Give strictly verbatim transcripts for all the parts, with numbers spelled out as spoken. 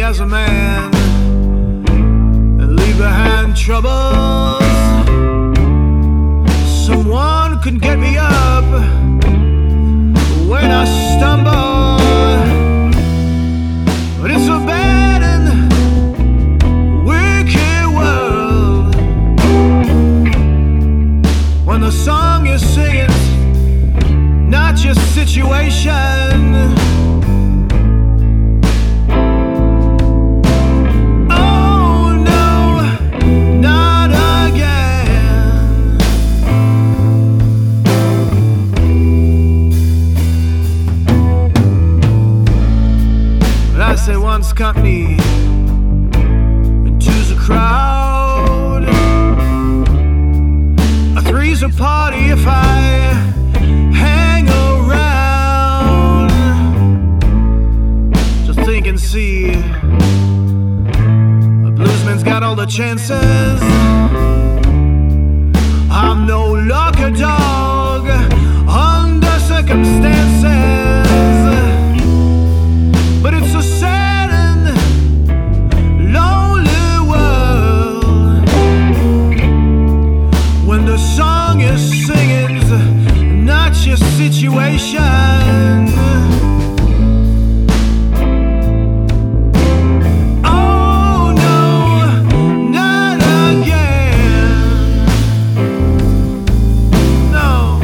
as a man and leave behind troubles. Someone could get me up when I stumble, but it's a bad and wicked world when the song you're singing's not your situation. Say one's company and two's a crowd. A three's a party if I hang around. Just think and see, a bluesman's got all the chances. I'm no lucky dog under circumstances. But it's a sad and lonely world when the song you're singing's not your situation. Oh no, not again. No.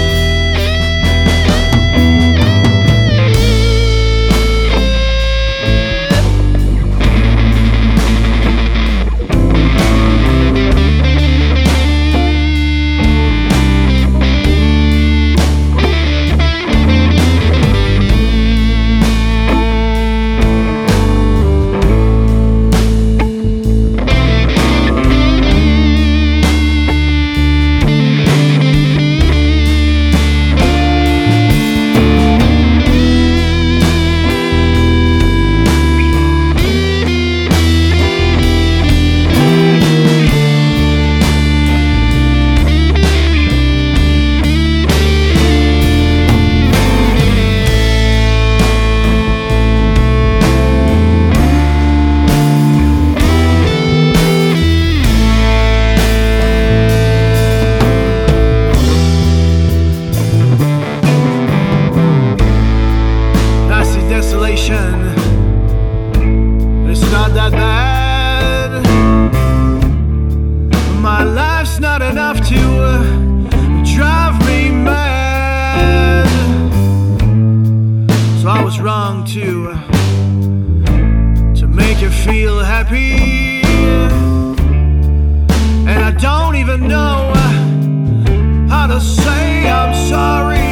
It's not that bad. My life's not enough to uh, drive me mad. So I was wrong to to make you feel happy, and I don't even know how to say I'm sorry.